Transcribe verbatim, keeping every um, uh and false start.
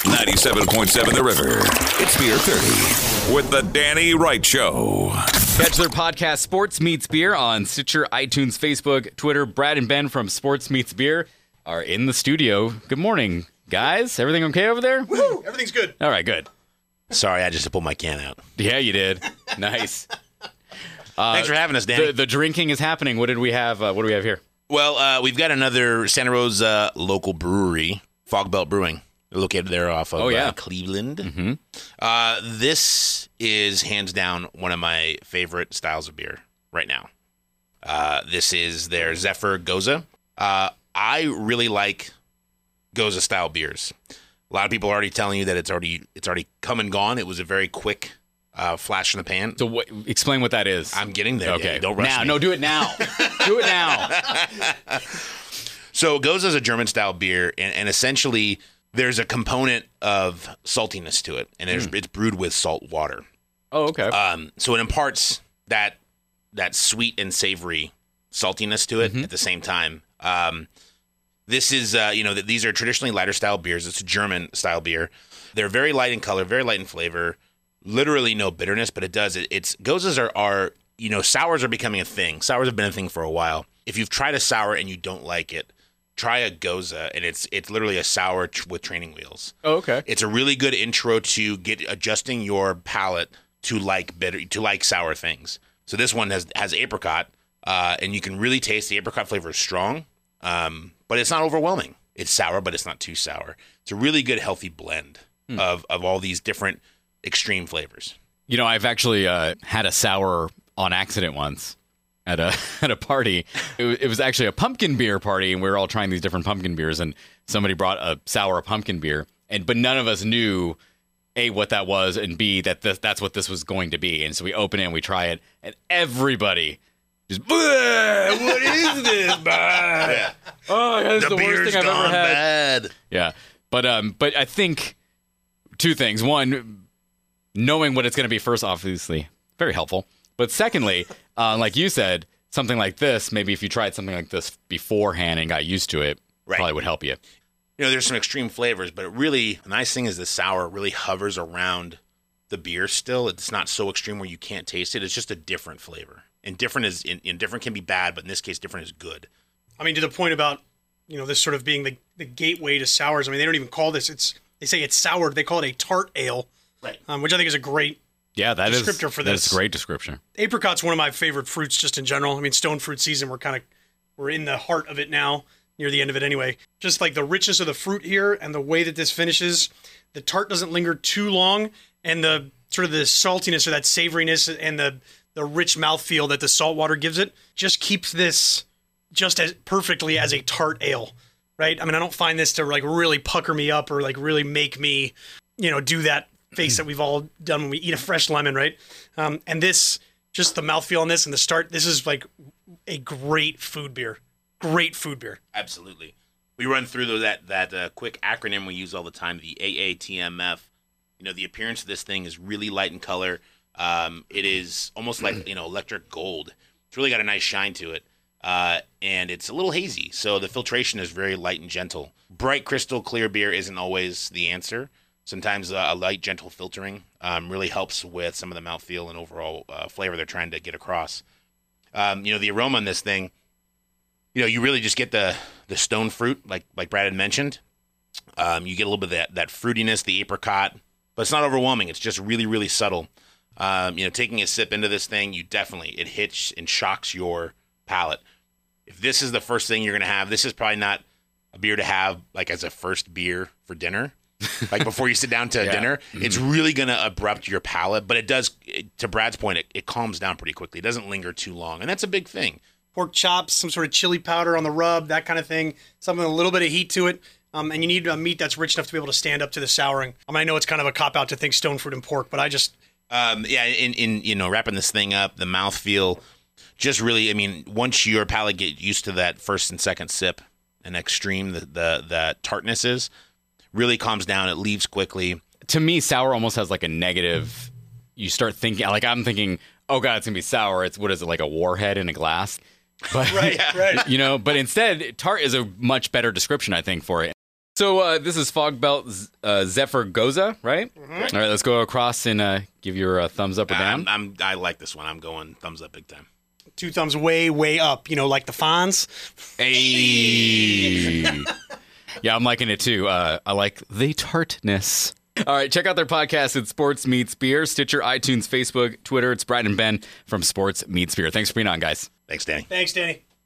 ninety-seven point seven The River. It's Beer thirty with the Danny Wright Show. Catch their podcast, Sports Meets Beer, on Stitcher, iTunes, Facebook, Twitter. Brad and Ben from Sports Meets Beer are in the studio. Good morning, guys. Everything okay over there? Woo! Everything's good. All right, good. Sorry, I just pulled my can out. Yeah, you did. Nice. Uh, Thanks for having us, Danny. The, the drinking is happening. What did we have? Uh, what do we have here? Well, uh, we've got another Santa Rosa local brewery, Fog Belt Brewing. They're located there off of oh, yeah. uh, Cleveland. Mm-hmm. Uh, this is hands down one of my favorite styles of beer right now. Uh, this is their Zephyr Goza. Uh, I really like Goza style beers. A lot of people are already telling you that it's already it's already come and gone. It was a very quick uh, flash in the pan. So what, explain what that is. I'm getting there. Okay, Danny. Don't rush now, me. No, do it now. Do it now. So Goza is a German style beer, and, and essentially there's a component of saltiness to it, and there's, mm. it's brewed with salt water. Oh, okay. Um, so it imparts that that sweet and savory saltiness to it mm-hmm. at the same time. Um, this is, uh, you know, these are traditionally lighter style beers. It's a German style beer. They're very light in color, very light in flavor. Literally no bitterness, but it does. It, it's Gozas are, are, you know, sours are becoming a thing. Sours have been a thing for a while. If you've tried a sour and you don't like it, try a Goza, and it's it's literally a sour tr- with training wheels. Oh, okay. It's a really good intro to get adjusting your palate to like bitter, to like sour things. So this one has has apricot, uh, and you can really taste the apricot flavor is strong, um, but it's not overwhelming. It's sour, but it's not too sour. It's a really good, healthy blend hmm. of of all these different extreme flavors. You know, I've actually uh, had a sour on accident once. At a at a party, it, w- it was actually a pumpkin beer party, and we were all trying these different pumpkin beers. And somebody brought a sour pumpkin beer, and but none of us knew A, what that was, and B, that this, that's what this was going to be. And so we open it and we try it, and everybody just, what is this? Yeah. Oh, that's the, the worst beer's thing I've gone ever had. bad. Yeah, but um, but I think two things. One, knowing what it's going to be first, obviously, very helpful. But secondly, uh, like you said, something like this, maybe if you tried something like this beforehand and got used to it, right. probably would help you. You know, there's some extreme flavors, but it really, the nice thing is the sour really hovers around the beer still. It's not so extreme where you can't taste it. It's just a different flavor. And different is, in, in different can be bad, but in this case, different is good. I mean, to the point about, you know, this sort of being the, the gateway to sours. I mean, they don't even call this, it's, they say it's sour. They call it a tart ale, right? Um, which I think is a great Yeah, that is descriptor for this. That's a great description. Apricot's one of my favorite fruits just in general. I mean, stone fruit season, we're kind of, we're in the heart of it now, near the end of it anyway. Just like the richness of the fruit here and the way that this finishes, the tart doesn't linger too long, and the sort of the saltiness or that savoriness and the, the rich mouthfeel that the salt water gives it just keeps this just as perfectly as a tart ale, right? I mean, I don't find this to like really pucker me up or like really make me, you know, do that face that we've all done when we eat a fresh lemon, right? Um, and this, just the mouthfeel on this and the start, this is like a great food beer. Great food beer. Absolutely. We run through the, that that uh, quick acronym we use all the time, the A A T M F. You know, the appearance of this thing is really light in color. Um, it is almost like, you know, electric gold. It's really got a nice shine to it. Uh, and it's a little hazy, so the filtration is very light and gentle. Bright, crystal clear beer isn't always the answer. Sometimes uh, a light, gentle filtering um, really helps with some of the mouthfeel and overall uh, flavor they're trying to get across. Um, you know, the aroma in this thing, you know, you really just get the the stone fruit, like like Brad had mentioned. Um, you get a little bit of that, that fruitiness, the apricot, but it's not overwhelming. It's just really, really subtle. Um, you know, taking a sip into this thing, you definitely, it hits and shocks your palate. If this is the first thing you're going to have, this is probably not a beer to have like as a first beer for dinner. Like before you sit down to yeah. dinner, mm-hmm. it's really going to abrupt your palate, but it does, it, to Brad's point, it, it calms down pretty quickly. It doesn't linger too long, and that's a big thing. Pork chops, some sort of chili powder on the rub, that kind of thing. Something with a little bit of heat to it. Um, and you need a meat that's rich enough to be able to stand up to the souring. I mean, I know it's kind of a cop-out to think stone fruit and pork, but I just... Um, yeah, in, in, you know, wrapping this thing up, the mouthfeel, just really, I mean, once your palate get used to that first and second sip, and extreme the, the, the tartness is, really calms down. It leaves quickly. To me, sour almost has like a negative. You start thinking, like I'm thinking, oh God, it's gonna be sour. It's what is it, like a warhead in a glass? But, right, right. You know, but instead, tart is a much better description, I think, for it. So uh, this is Fog Belt uh, Zephyr Goza, right? Mm-hmm. All right, let's go across and uh, give your uh, thumbs up or down. I'm, I'm, I like this one. I'm going thumbs up big time. Two thumbs way, way up. You know, like the Fonz. Hey. Yeah, I'm liking it too. Uh, I like the tartness. All right, check out their podcast at Sports Meets Beer, Stitcher, iTunes, Facebook, Twitter. It's Brad and Ben from Sports Meets Beer. Thanks for being on, guys. Thanks, Danny. Thanks, Danny.